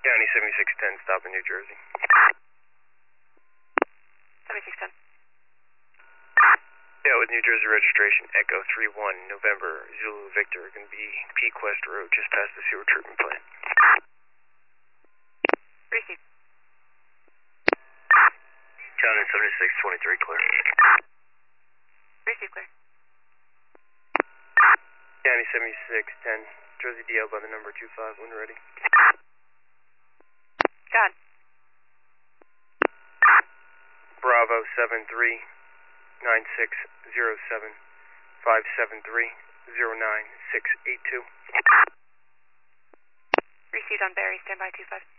County 7610, stop in New Jersey. 7610. Yeah, with New Jersey registration, Echo 31, November, Zulu Victor, going to be Peak West Road, just past the sewer treatment plant. Receive. County 7623, clear. Receive, clear. County 7610, Jersey DL by the number 25, when ready. God. Bravo 739607 573 09682. Received on Barry, standby 25.